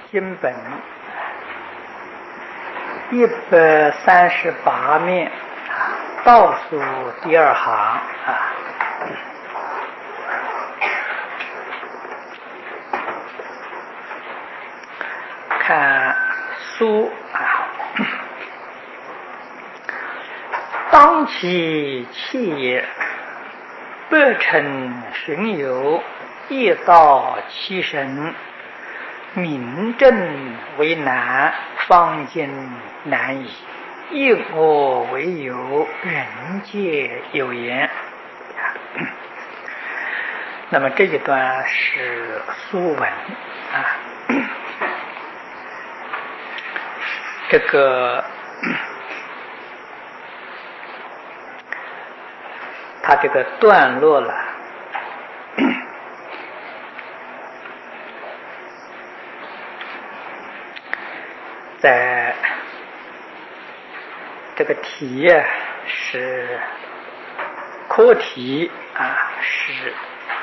经本138面倒数第二行看书当其气也，百乘巡游，夜道七神，明正为难，方见难矣。应我为有，人皆有言。那么这一段是书文这个它这个段落了，在这个题是课题是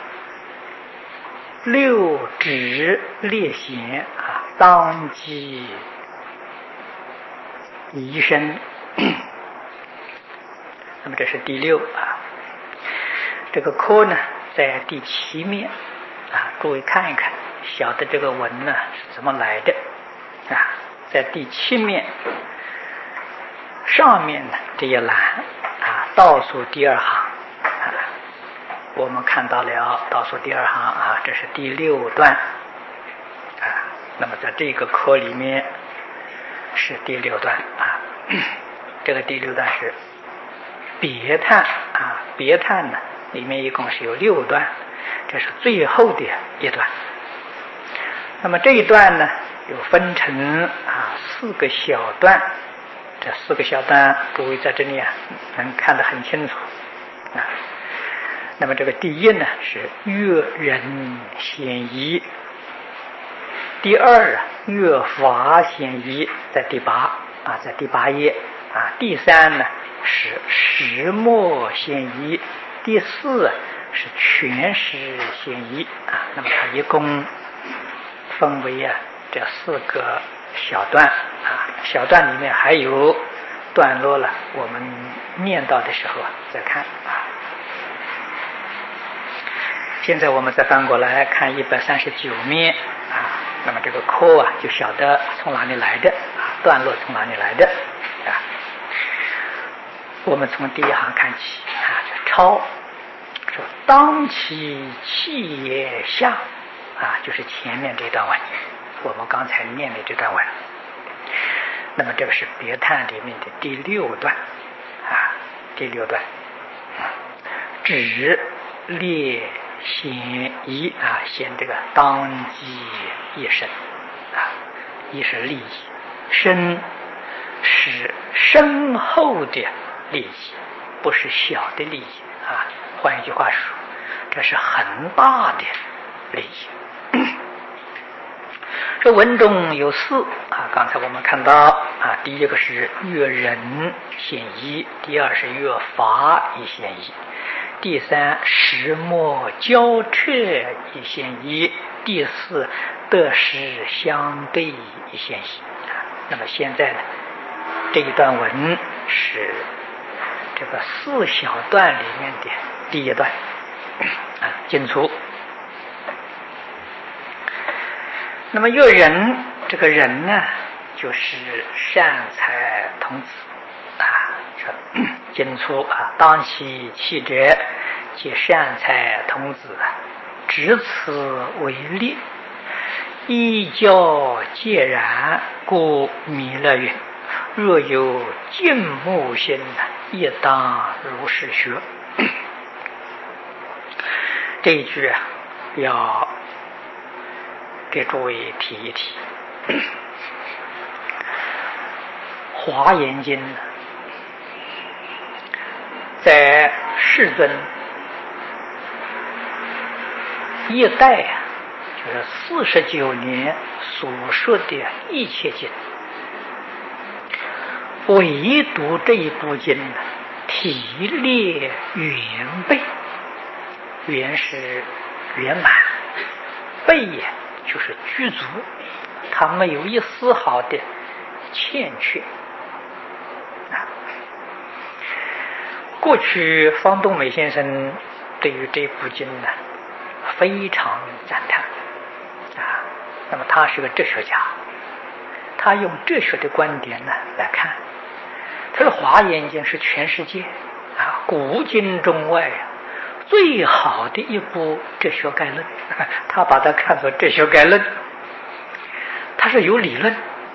六指列弦当机移身。那么这是第六这个课呢在第7面诸位看一看，晓得这个文呢是怎么来的在第7面上面呢这一栏倒数第二行我们看到了倒数第二行这是第6段那么在这个课里面是第6段这个第6段是别叹别叹呢里面一共是有6段，这是最后的一段。那么这一段呢又分成4个小段，这4个小段诸位在这里能看得很清楚那么这个第一呢是乐人显仪，第二乐法显仪，在第8在第8页第3呢是石墨显仪，第4是全石显仪那么它一共分为这4个小段小段里面还有段落了，我们念到的时候再看现在我们再翻过来看139面那么这个课就晓得从哪里来的段落从哪里来的我们从第一行看起抄说当其气也下就是前面这段文，我们刚才念的这段文。那么这个是别叹里面的第6段第6段指列显仪显这个当机一身一是利益，身是深厚的利益，不是小的利益换一句话说，这是很大的利益这文中有4刚才我们看到第一个是乐人显仪，第二是乐法一显仪，第3石墨交彻一显仪，第4得失相对一显仪那么现在呢这一段文是这个4小段里面的第一段进出。那么乐人这个人呢就是善财童子进出当其气者即善财童子，执此为例，依教戒然，故弥勒云：若有敬慕心，亦当如是学。这一句要给诸位提一提。华严经在世尊一代就是49年所说的一切经，唯独这一部经体列圆备，圆是圆满，备就是具足， 他没有一丝毫的欠缺。过去方东美先生对于这部经呢非常赞叹那么他是个哲学家，他用哲学的观点呢来看，他说《华严经》是全世界古今中外最好的一部哲学概论，他把它看作哲学概论，它是有理论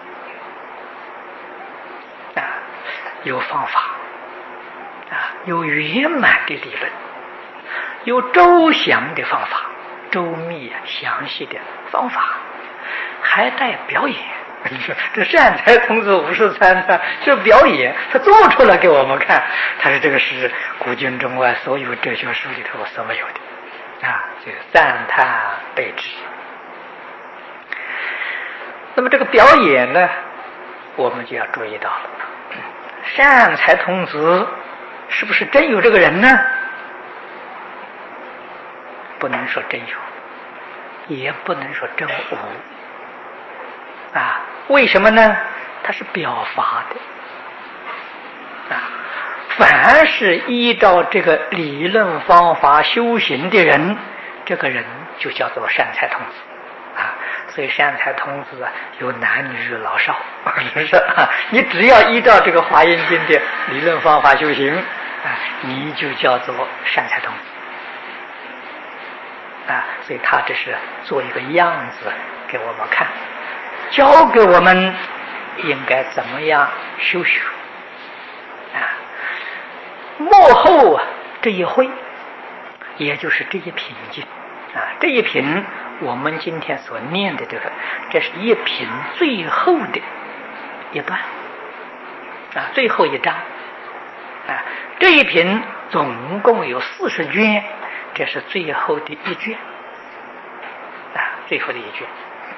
有方法有圆满的理论，有周详的方法，周密详细的方法，还带表演。这善财童子53他这表演，他做出来给我们看，他说这个是古今中外所有哲学书里头所没有的这个赞叹备至。那么这个表演呢，我们就要注意到了，善财童子是不是真有这个人呢？不能说真有，也不能说真无为什么呢？它是表法的凡是依照这个理论方法修行的人，这个人就叫做善财童子所以善财童子有男女老少是不是你只要依照这个华严经的理论方法修行你就叫做善财童子所以他这是做一个样子给我们看，教给我们应该怎么样修学幕后这一会，也就是这一品经这一品我们今天所念的这是一品最后的一段最后一章这一品总共有40卷，这是最后的一卷最后的一卷。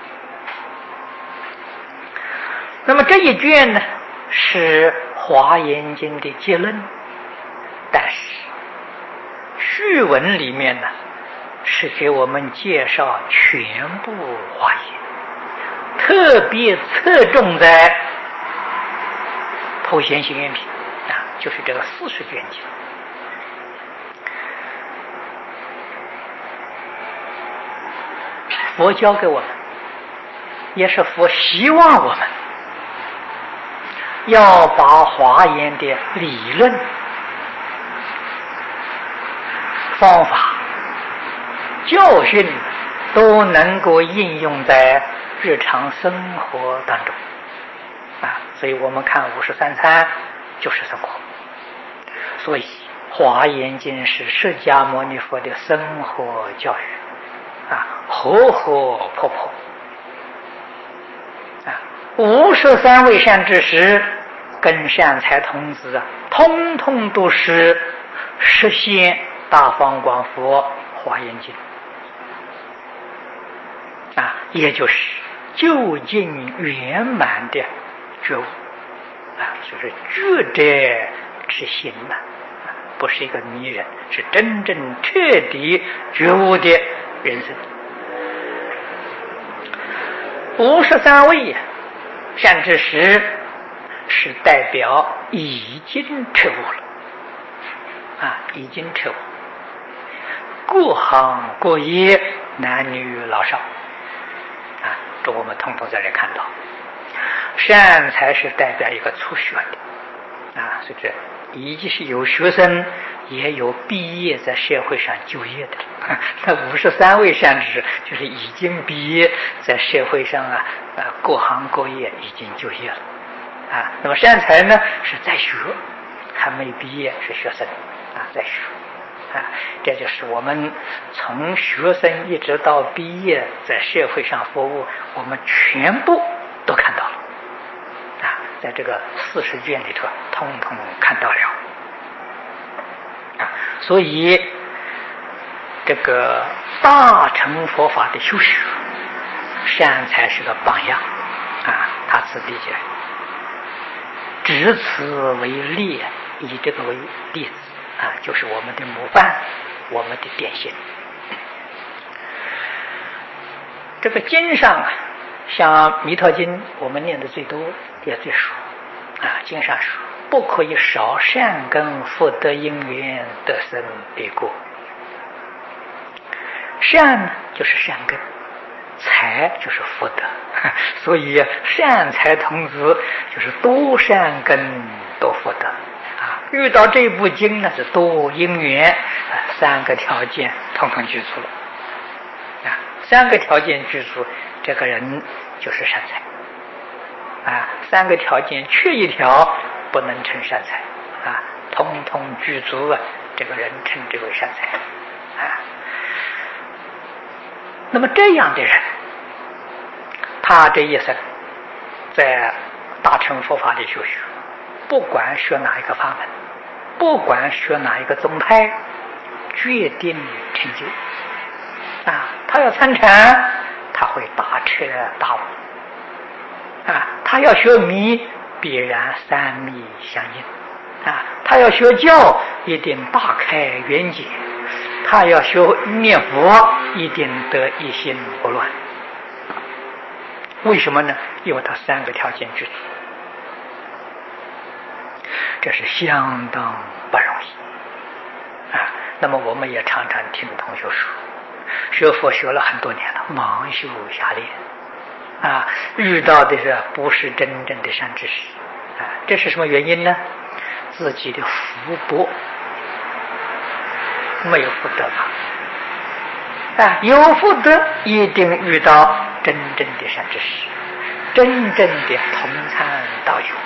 那么这一卷呢是华严经的结论，但是序文里面呢是给我们介绍全部华严，特别侧重在头贤行愿品就是这个40卷经。佛教给我们，也是佛希望我们要把华严的理论方法教训都能够应用在日常生活当中所以我们看53参就是生活，所以华严经是释迦牟尼佛的生活教育活活泼泼53位善知识跟善财童子通通都是实现大方广佛华严经也就是究竟圆满的觉悟就是觉者之心不是一个迷人，是真正彻底觉悟的人生。53位善知识是代表已经彻悟了已经彻悟，各行各业男女老少这我们统统在这看到。善财是代表一个初学的所以这已经是有学生也有毕业在社会上就业的那53位善知识就是已经毕业在社会上各行各业已经就业了那么善财呢是在学，还没毕业，是学生在学这就是我们从学生一直到毕业在社会上服务，我们全部都看到了在这个40卷里头通通看到了所以这个大乘佛法的修学，善财是个榜样他此地界只此为例，以这个为例子就是我们的模范，我们的典型。这个经上像《弥陀经》，我们念的最多也最熟经上说，不可以少善根福德因缘得生彼国。善呢，就是善根；财就是福德，所以善财童子就是多善根多福德遇到这部经呢，是多因缘三个条件统统具足了三个条件具足，这个人就是善财三个条件缺一条不能成善财统统具足这个人称之为善财那么这样的人，他这一生在大乘佛法里学，不管学哪一个法门，不管学哪一个宗派，决定成就他要参禅，他会大彻大悟他要学密，必然三密相应他要学教，一定大开圆解，他要学念佛，一定得一心不乱。为什么呢？因为他三个条件具足，这是相当不容易那么我们也常常听同学说，学佛学了很多年了，盲修瞎练遇到的是不是真正的善知识这是什么原因呢？自己的福薄，没有福德有福德一定遇到真正的善知识，真正的同参道友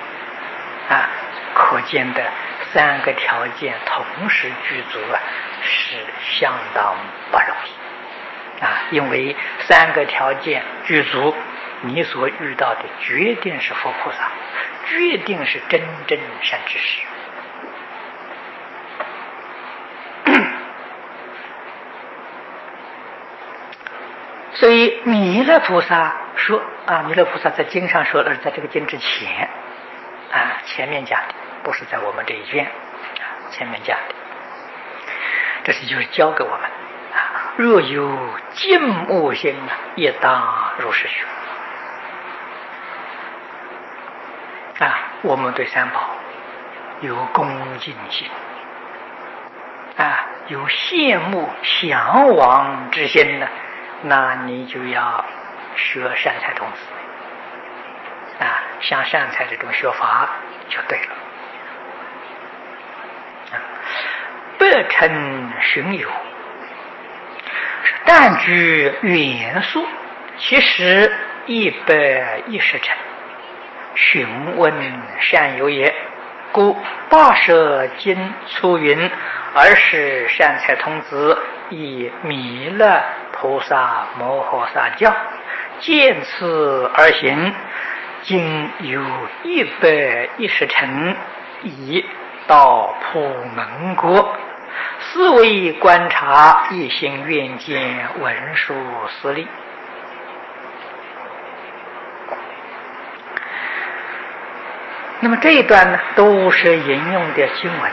可见的三个条件同时具足是相当不容易因为三个条件具足，你所遇到的决定是佛菩萨，决定是真正善知识所以弥勒菩萨说弥勒菩萨在经上说的，在这个经之前前面讲的，不是在我们这一卷前面讲的，这是就是教给我们若有敬慕心也当如是学我们对三宝有恭敬心有羡慕向往之心呢，那你就要学善财童子像善财这种学法就对了百乘寻有，但据元素，其实110乘。询问善有也，故大舍经出云：尔时善财童子以弥勒菩萨摩诃萨教，见此而行，今有110乘，已到普门国，思维观察，一心愿见，文殊师利。那么这一段呢，都是引用的经文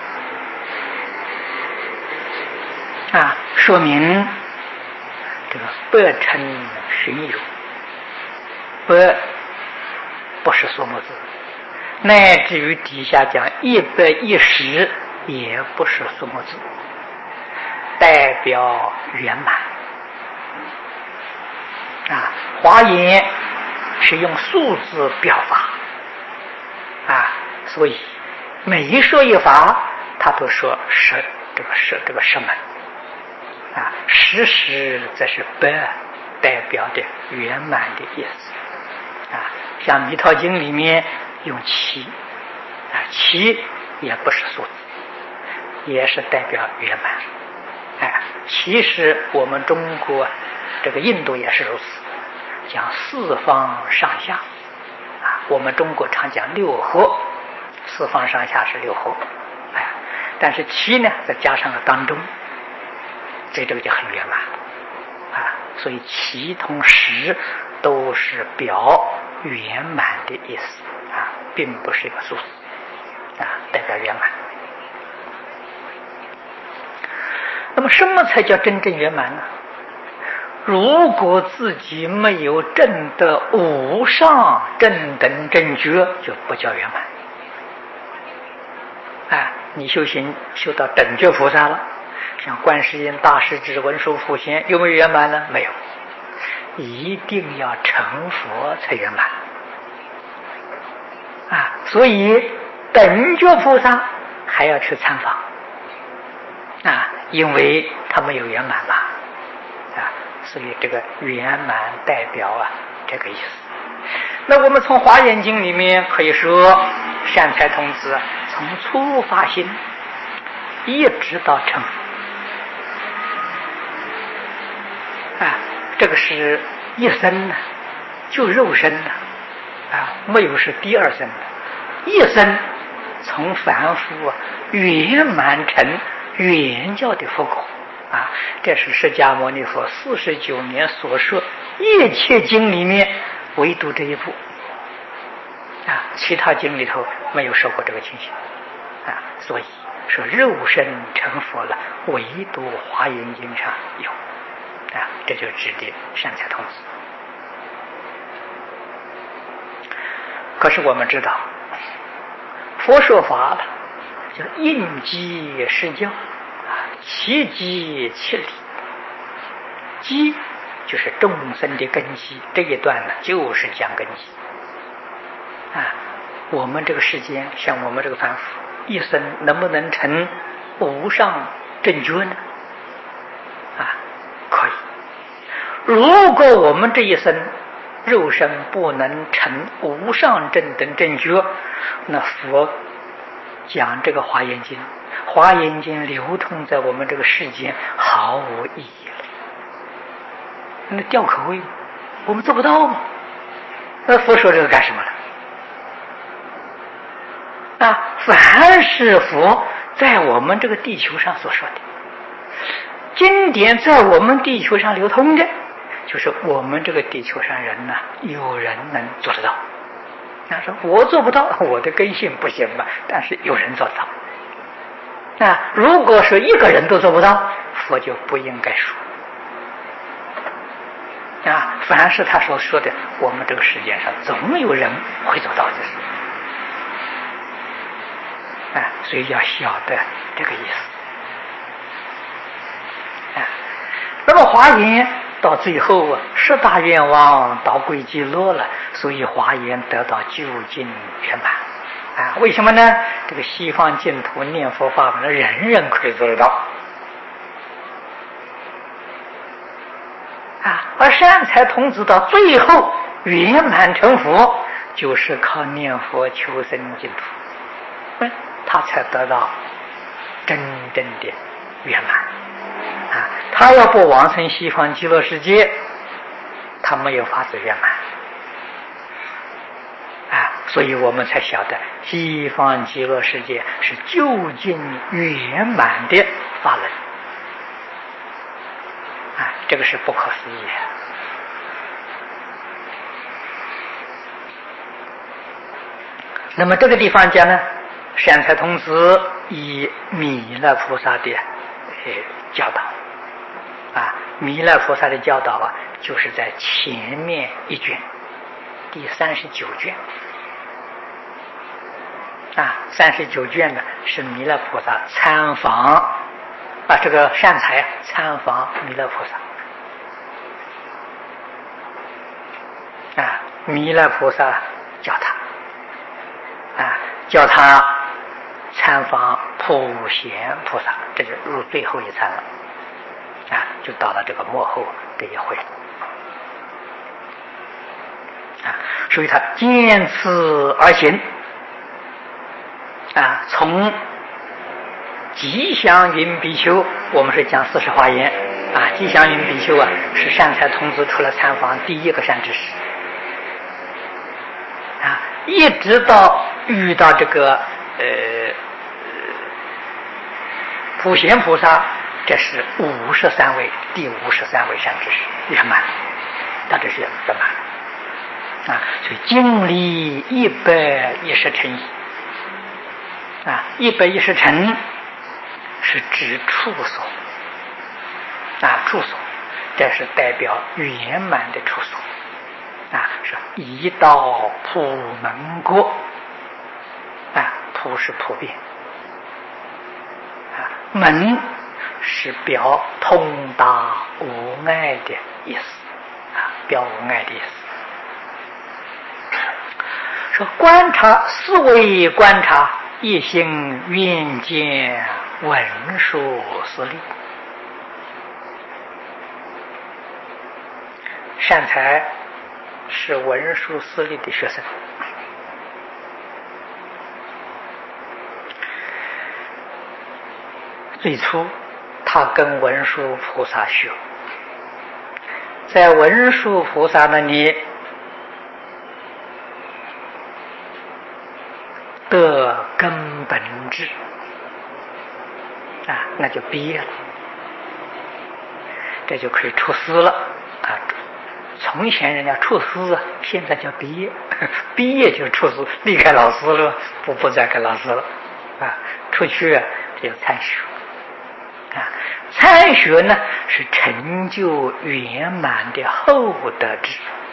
说明这个百乘寻有，不是数目字，乃至于底下讲110也不是数目字，代表圆满华严是用数字表法所以每一说一法，他都说这个十门10则是百，代表的圆满的意思像《弥陀经》里面用77也不是数字，也是代表圆满其实我们中国这个印度也是如此，讲四方上下我们中国常讲六合，四方上下是六合但是7呢再加上了当中，所以这个就很圆满所以7同10都是表圆满的意思并不是一个数字代表圆满。那么什么才叫真正圆满呢？ 如果自己没有证得无上正等正觉，就不叫圆满。你修行修到等觉菩萨了，像观世音大势至、文殊普贤，有没有圆满呢？没有，一定要成佛才圆满。所以等觉菩萨还要去参访因为他没有圆满嘛所以这个圆满代表这个意思。那我们从华严经里面可以说，善财童子从初发心一直到成佛这个是一生就肉身没有是第二生的，一生从凡夫圆满成圆教的佛果这是释迦牟尼佛49年所说一切经里面唯独这一部其他经里头没有说过这个情形所以说肉身成佛了，唯独华严经上有这就指的善财童子。可是我们知道佛说法了，叫应机施教其机其理。机就是众生的根基，这一段呢就是讲根基我们这个世间，像我们这个凡夫一生能不能成无上正觉呢？可以。如果我们这一生肉身不能成无上正等正觉，那佛讲这个华严经，华严经流通在我们这个世间毫无意义了，那吊口味，我们做不到嘛。那佛说这个干什么了？凡是佛在我们这个地球上所说的经典，在我们地球上流通的，就是我们这个地球上人有人能做得到。他说我做不到，我的根性不行嘛，但是有人做得到。如果是一个人都做不到，佛就不应该说。凡是他所说的，我们这个世界上总有人会做到的。所以要晓得这个意思。那么华严到最后十大愿望到归极乐了，所以华严得到究竟圆满为什么呢？这个西方净土念佛法门人人可以做得到而善财童子到最后圆满成佛，就是靠念佛求生净土他才得到真正的圆满他要不往生西方极乐世界，他没有法子圆满所以我们才晓得西方极乐世界是究竟圆满的法门这个是不可思议那么这个地方讲呢，善财童子以弥勒菩萨的教导弥勒菩萨的教导就是在前面一卷第39卷39卷呢是弥勒菩萨参访这个善财参访弥勒菩萨弥勒菩萨教他叫他参访普贤菩萨，这就入最后一参了就到了这个末后这一回所以他见此而行从吉祥云比丘，我们是讲40华严吉祥云比丘是善财童子出来参访第一个善知识一直到遇到这个普贤菩萨，这是53位，第53位善知识圆满，到这是圆满所以经历110乘以110乘是指处所处所这是代表圆满的处所是一道普门国普是普遍门是表通达无碍的意思表无碍的意思。说观察思维观察一心愿见文殊师利。善财是文殊师利的学生，最初他跟文殊菩萨学，在文殊菩萨那里得根本智那就毕业了，这就可以出师了从前人家出师现在叫毕业，毕业就出师，离开老师了，不再跟老师了出去这就参学参学呢是成就圆满的厚德智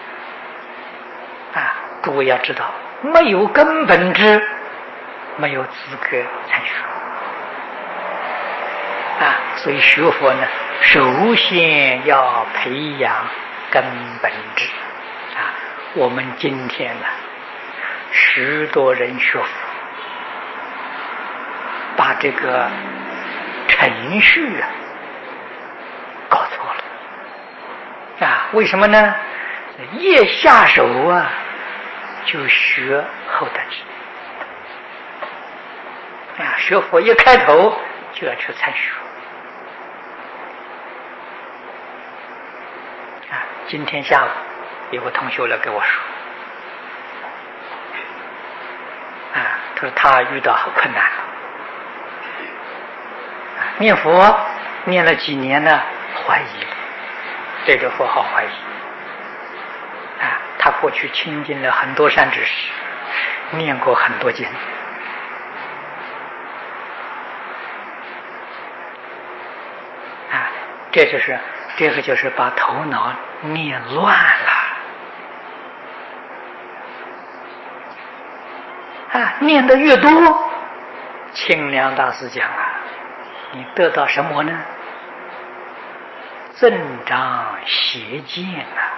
诸位要知道，没有根本智没有资格参学所以学佛呢首先要培养根本智我们今天呢许多人学佛把这个程序搞错了为什么呢？一下手就学厚德智学佛一开头就要去参学今天下午有个同学来跟我说他说他遇到很困难念佛念了几年呢，怀疑了对这佛号怀疑他过去亲近了很多善知识，念过很多经这个就是把头脑念乱了念得越多，清凉大师讲你得到什么呢？增长邪见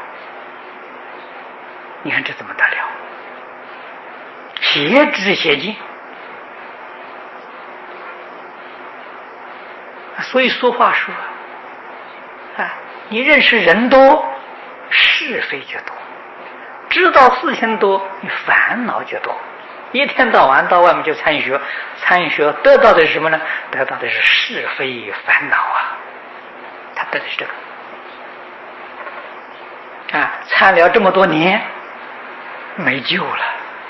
你看这怎么得了？邪知邪见所以俗话说你认识人多，是非就多；知道事情多，你烦恼就多。一天到晚到外面就参学，参学得到的是什么呢？得到的是是非烦恼他得的是这个参了这么多年，没救了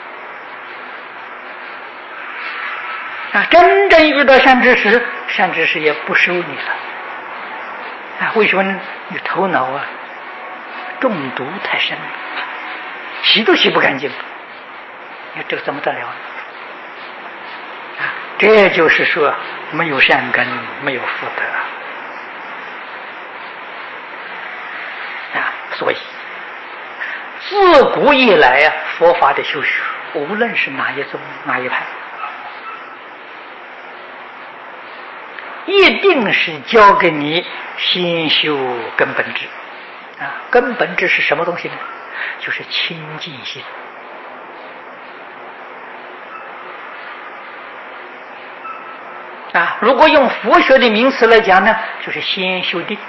真正遇到善知识，善知识也不收你了为什么呢？你头脑中毒太深了，洗都洗不干净，你这个怎么得了这就是说没有善根，没有福德所以自古以来佛法的修学，无论是哪一宗哪一派，一定是教给你先修根本智根本智是什么东西呢？就是清净心如果用佛学的名词来讲呢，就是先修定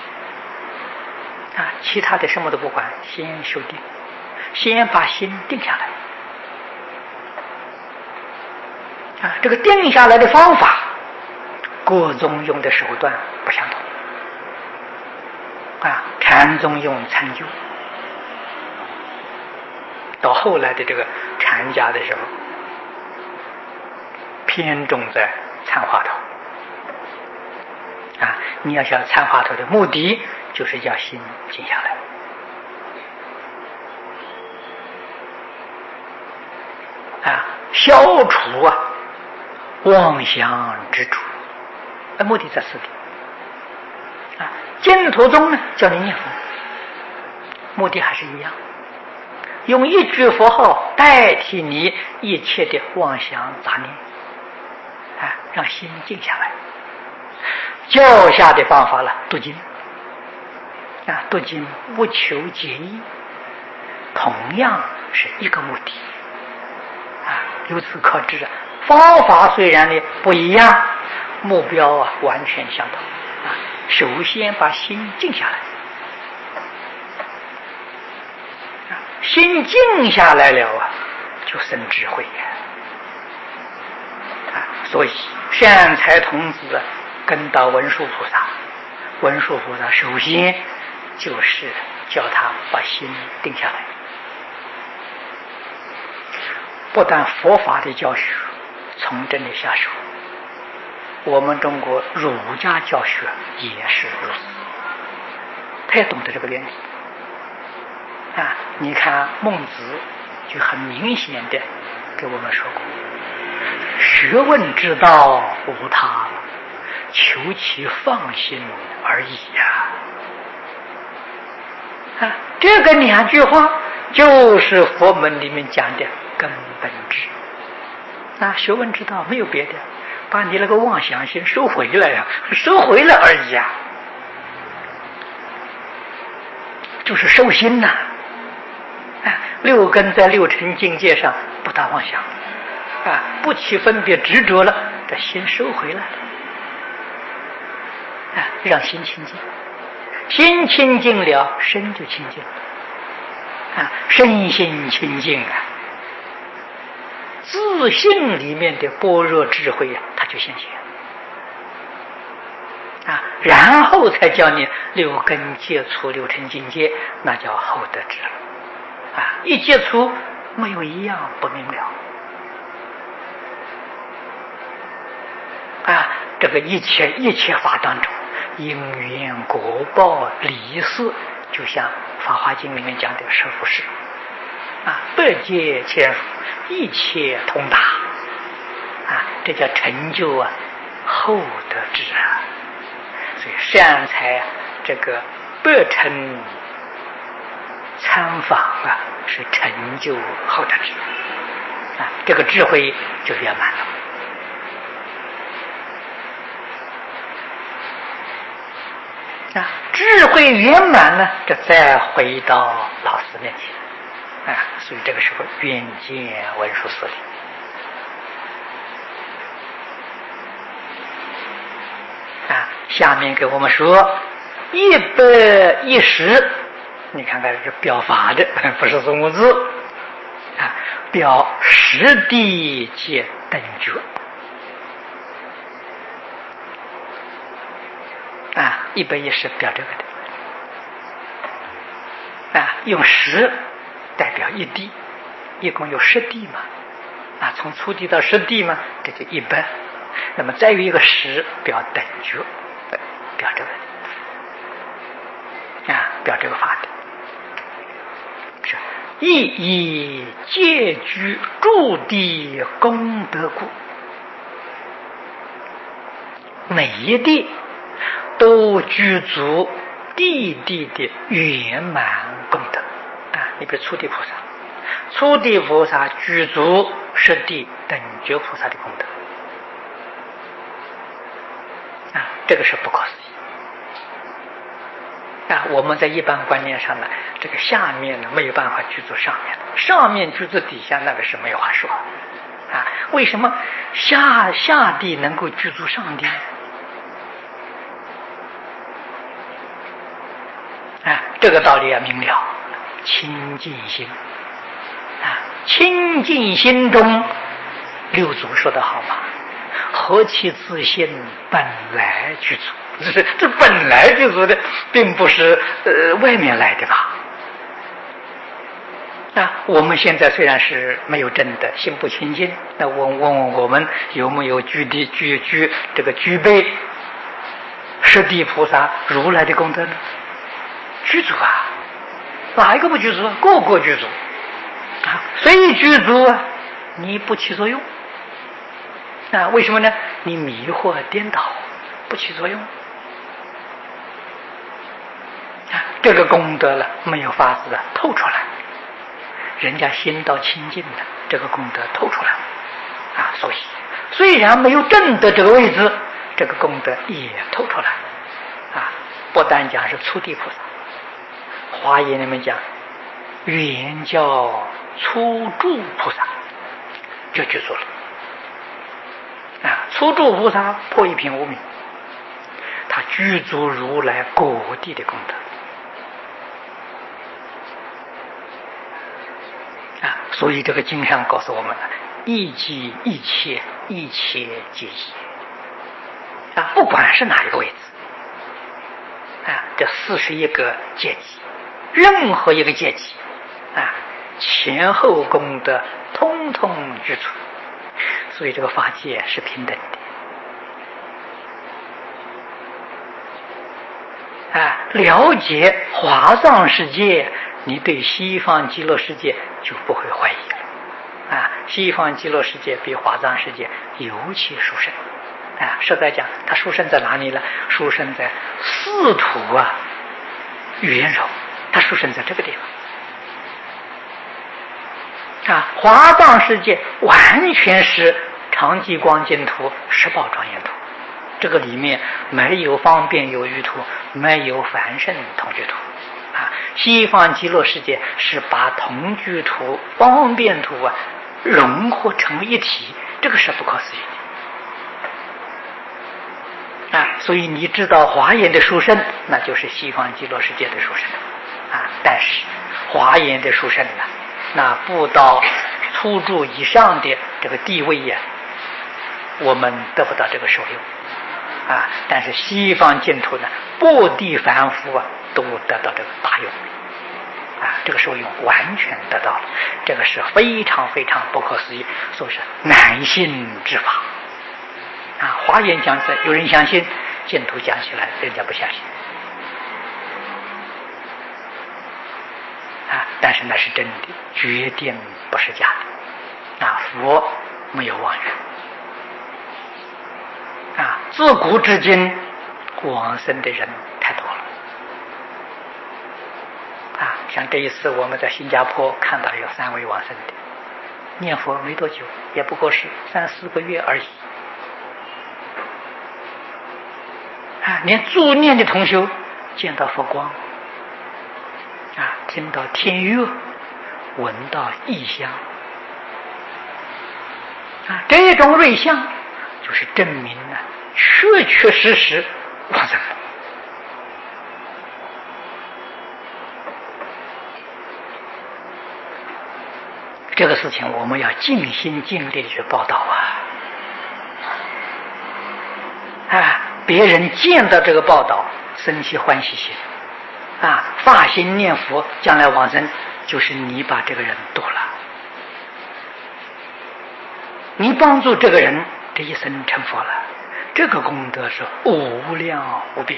其他的什么都不管，先修定，先把心定下来这个定下来的方法，各宗用的手段不相同禅宗用参究，到后来的这个禅家的时候，偏重在参话头你要想参话头的目的，就是要心静下来消除妄想执着，目的在此地净土宗呢，叫你念佛，目的还是一样，用一句佛号代替你一切的妄想杂念，让心静下来。教下的方法了，读经，读经不求解义，同样是一个目的，由此可知方法虽然呢不一样，目标完全相同。首先把心静下来，心静下来了就生智慧所以善财童子跟到文殊菩萨，文殊菩萨首先就是叫他把心定下来。不但佛法的教学从这里下手，我们中国儒家教学也是如此，他也懂得这个原理你看孟子就很明显的给我们说过，学问之道无他，求其放心而已这个两句话就是佛门里面讲的根本智学问之道没有别的，把你那个妄想先收回来收回来而已就是收心六根在六尘境界上不大妄想不起分别执着了，这心收回来让心清净，心清净了，身就清净身心清净自信里面的般若智慧它就现前然后才叫你六根接触六尘境界，那叫后得智了一接触没有一样不明了这个一切法当中，因缘果报理事，就像《法华经》里面讲的十不是百界千数，一切通达这叫成就后得智所以善财这个百乘参访是成就后得智这个智慧就圆满了智慧圆满呢，这再回到老师面前所以这个时候远见文殊师利下面给我们说110，你看看是表法的，不是宋文字表实地界等觉110表这个的用10代表一地，一共有10地嘛从初地到10地嘛，这就100。那么再有一个10表等觉，表这个表这个法的是一皆居诸地功德故，每一地都具足地地的圆满功德你比如初地菩萨，初地菩萨具足10地等觉菩萨的功德这个是不可思议我们在一般观念上呢，这个下面呢没有办法居住上面，上面居住底下，那个是没有话说为什么下地能够居住上地这个道理明了，清净心清净心中六祖说得好嘛，何其自性本来具足，这本来具足的，并不是外面来的吧我们现在虽然是没有真的心不清净，那问我们有没有具备十地菩萨如来的功德呢？具足哪一个不具足个个具足虽具足你不起作用为什么呢？你迷惑颠倒不起作用这个功德了没有法子透出来，人家心到清净的，这个功德透出来所以虽然没有证得这个位置，这个功德也透出来不但讲是初地菩萨，华严里面讲原教初住菩萨就具足了初住菩萨破一品无明，他具足如来各地的功德所以这个经上告诉我们一即一切，一切皆一不管是哪一个位置这41个阶级，任何一个阶级前後功德通通具足，所以这个法界是平等的了解华藏世界，你对西方极乐世界就不会怀疑了西方极乐世界比华藏世界尤其殊胜实在讲，它殊胜在哪里呢？殊胜在四土圆融，它殊胜在这个地方华藏世界完全是常寂光净土、十宝庄严土，这个里面没有方便有余土，没有凡圣同居土西方极乐世界是把同居土、方便土融合成为一体，这个是不可思议所以你知道华严的殊胜，那就是西方极乐世界的殊胜但是华严的殊胜那不到初住以上的这个地位我们得不到这个受用但是西方净土呢，各地凡夫都得到这个大用这个受用完全得到了，这个是非常非常不可思议，所以是难信之法华严讲起来有人相信，净土讲起来人家不相信但是那是真的，决定不是假的佛没有妄语自古至今往生的人太多了像这一次我们在新加坡看到有3位往生的，念佛没多久，也不过是3、4个月而已连助念的同修见到佛光听到天乐，闻到异香这种瑞相就是证明确确实实往生了这个事情我们要尽心尽力去报道别人见到这个报道生起欢喜心发心念佛，将来往生，就是你把这个人度了，你帮助这个人这一生成佛了，这个功德是无量无边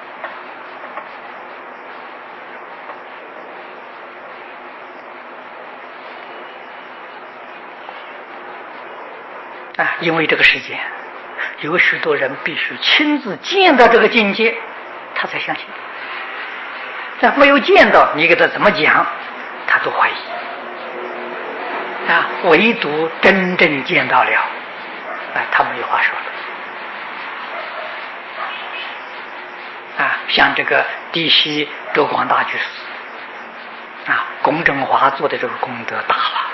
因为这个世界有许多人必须亲自见到这个境界，他才相信。但没有见到，你给他怎么讲，他都怀疑。唯独真正见到了，他没有话说了。像这个地西周广大居士，龚正华做的这个功德大了，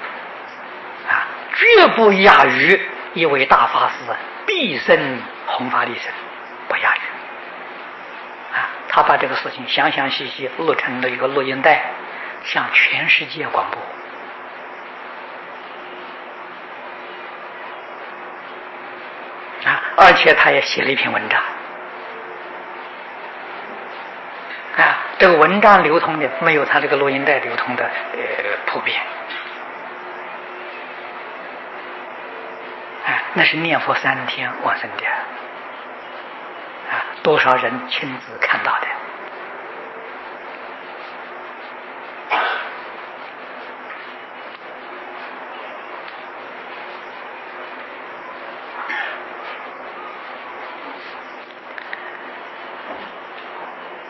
绝不亚于一位大法师毕生弘法利生，不亚于他把这个事情详详细细录成了一个录音带，向全世界广播而且他也写了一篇文章这个文章流通的没有他这个录音带流通的普遍那是念佛3天往生的多少人亲自看到的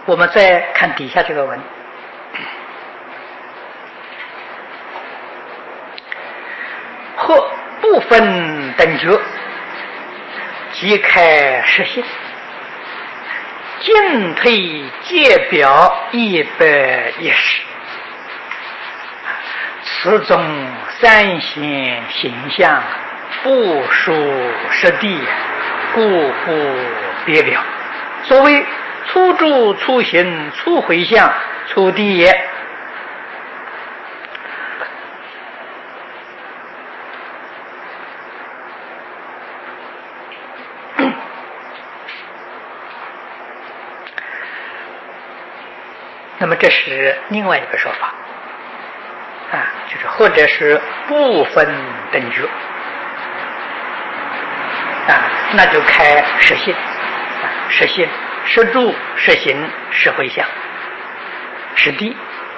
我们再看底下这个文，或部分等觉，即开实性，进退皆表110，此中三显形象，不属实地，故不别表。所谓初住、初行、初回向、初地也。那么这是另外一个说法就是或者是部分等觉那就开实性实性、实住、实行、实回向、实地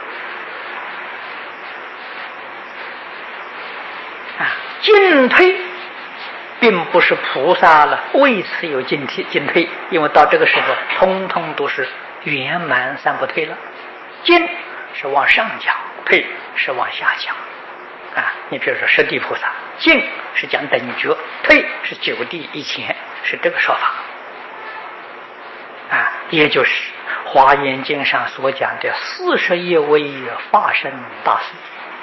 进退并不是菩萨了为此有进退，因为到这个时候通通都是圆满三不退了。进是往上讲，退是往下讲你比如说十地菩萨，进是讲等觉，退是九地以前，是这个说法也就是华严经上所讲的41位法身大士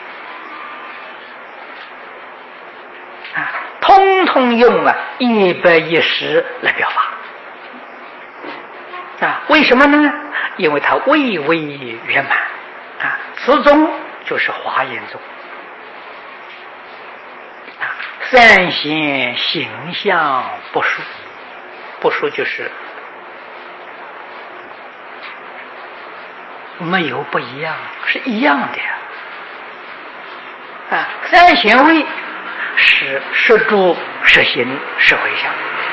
通通用110来表法为什么呢？因为它位位圆满此中就是华严宗三显形象不殊，不殊就是没有不一样，是一样的三显位是实住、实行、实回向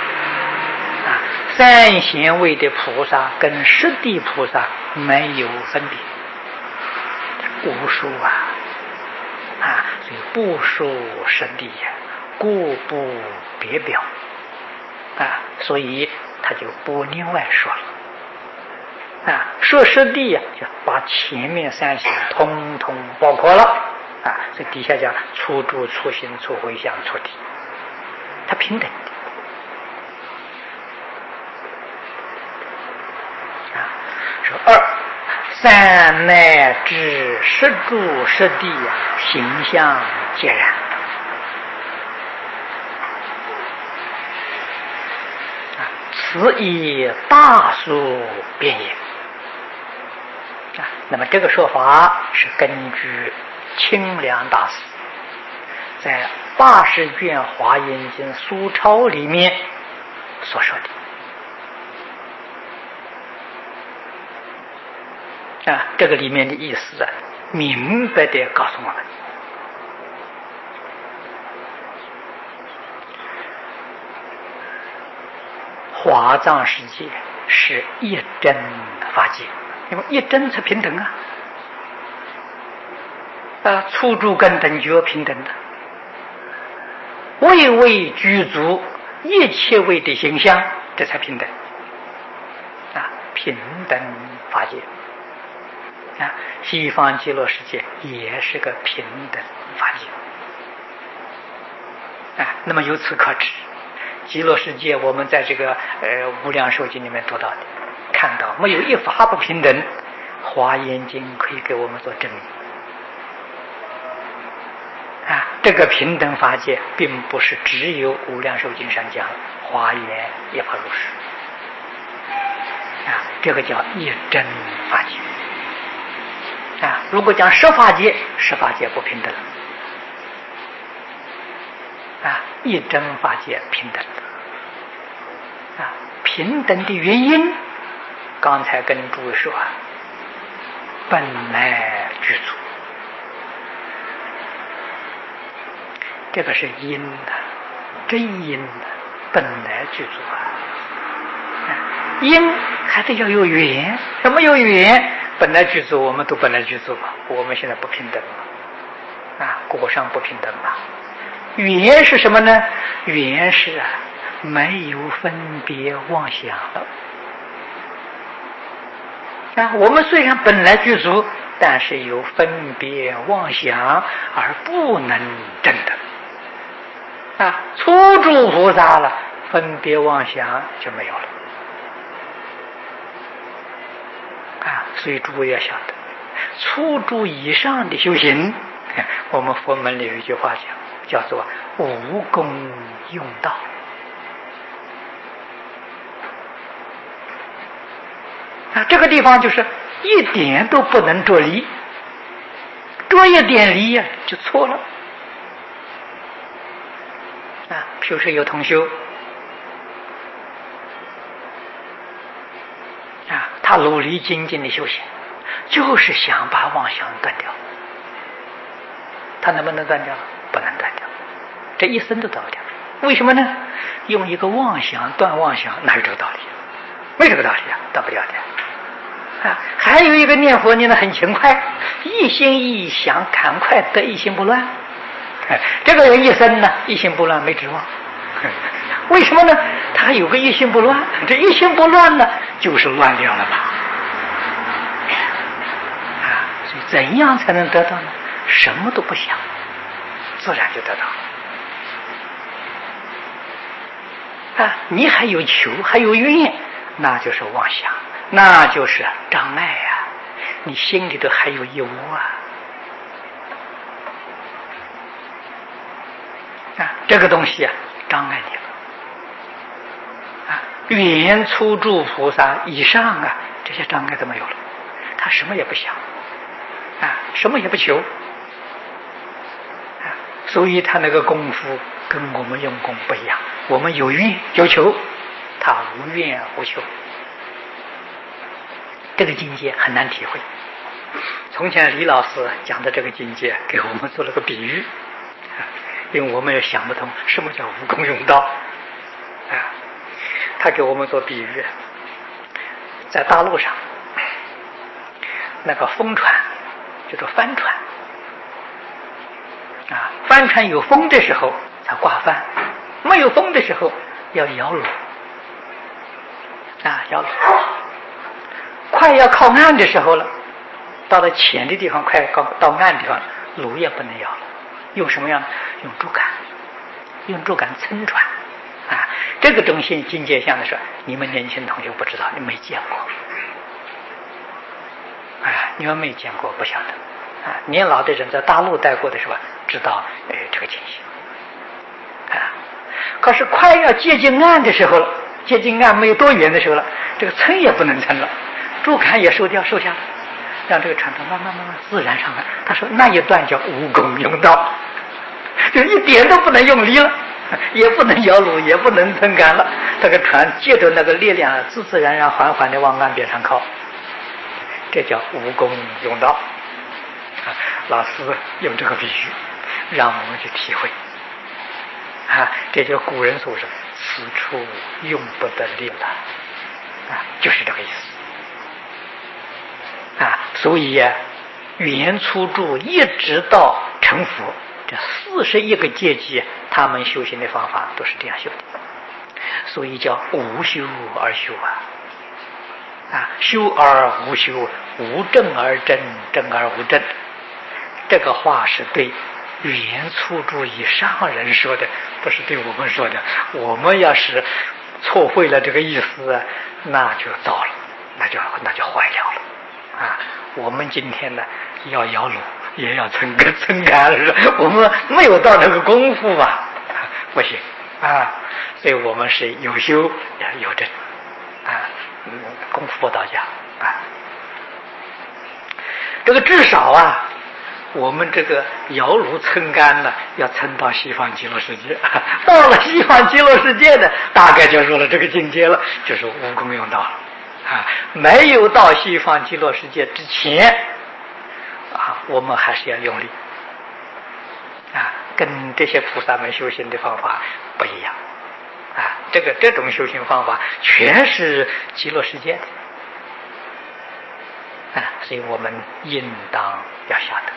三显位的菩萨跟实地菩萨没有分别，无数所以不属实地故不别表所以他就不另外说了说实地就把前面三显通通包括了所以底下讲初住、初行、初回向、初地，它平等的说二三乃至实住实地形象皆然此以大数辩也那么这个说法是根据清凉大师在80卷华严经疏钞里面所说的这个里面的意思明白地告诉我们华藏世界是一真法界，因为一真是平等初住跟等觉平等的，位位具足一切位的形象，这才平等平等法界西方极乐世界也是个平等法界那么由此可知极乐世界我们在这个无量寿经里面读到的看到没有一法不平等，华严经可以给我们做证明这个平等法界并不是只有无量寿经上讲，华严也法如是这个叫一真法界如果讲十法界，十法界不平等一真法界平等平等的原因刚才跟诸位说本来具足，这个是因真因本来具足因还得要有缘，什么有缘？本来具足，我们都本来具足我们现在不平等果上不平等缘是什么呢？缘是没有分别妄想了啊，我们虽然本来具足，但是有分别妄想而不能证得。啊，初住菩萨了，分别妄想就没有了。啊，所以诸位要晓得，初住以上的修行，我们佛门里有一句话讲，叫做无功用道。啊，这个地方就是一点都不能着离，着一点离呀就错了。啊，譬如说有同修，啊，他努力精进的修行，就是想把妄想断掉。他能不能断掉？不能断掉，这一生都断不掉。为什么呢？用一个妄想断妄想，哪有这个道理？没这个道理啊，断不掉的。啊，还有一个念佛念得很勤快，一心一意想赶快得一心不乱。这个人一生呢，一心不乱没指望。为什么呢？他有个一心不乱，这一心不乱呢，就是乱掉了吧？啊，所以怎样才能得到呢？什么都不想，自然就得到了。啊，你还有求，还有愿，那就是妄想，那就是障碍呀。你心里头还有一窝啊，这个东西啊，障碍你了。啊，缘初住菩萨以上啊，这些障碍都没有了，他什么也不想，啊，什么也不求，啊，所以他那个功夫跟我们用功不一样。我们有愿有求，他无愿无求，这个境界很难体会。从前李老师讲的这个境界，给我们做了个比喻。因为我们也想不通什么叫无功用道啊，他给我们做比喻，在大陆上那个风船叫做帆船啊，帆船有风的时候才挂帆，没有风的时候要摇橹啊，摇橹。快要靠岸的时候了，到了浅的地方，快到岸的地方，橹也不能摇了。用什么样？用竹竿，用竹竿撑船啊！这个东西境界相的时候，你们年轻同学不知道，你没见过啊！你们没见过，不晓得啊！年老的人在大陆待过的时候，知道这个情形啊。可是快要接近岸的时候了，接近岸没有多远的时候了，这个撑也不能撑了，竹竿也收下了。让这个船慢慢自然上来。他说那一段叫无功用道，就一点都不能用力了，也不能摇橹，也不能撑杆了。这个船借着那个力量，自自然然缓缓地往岸边上靠，这叫无功用道。老师用这个比喻，让我们去体会啊，这就古人所说“此处用不得力了”啊，就是这个意思。啊，所以缘初住一直到成佛，这41个阶级，他们修行的方法都是这样修的，所以叫无修而修啊，修而无修，无证而证，证而无证。这个话是对缘初住以上人说的，不是对我们说的。我们要是错会了这个意思，那就糟了，那就坏了了。啊，我们今天呢要摇橹，也要撑杆，我们没有到那个功夫吧，不行啊。所以我们是有修有证啊，功夫不到家啊。这个至少啊，我们这个摇橹撑杆呢，要撑到西方极乐世界。到了西方极乐世界呢，大概就入了这个境界了，就是无功用道了。啊，没有到西方极乐世界之前啊，我们还是要用力啊，跟这些菩萨们修行的方法不一样啊。这种修行方法全是极乐世界的啊，所以我们应当要晓得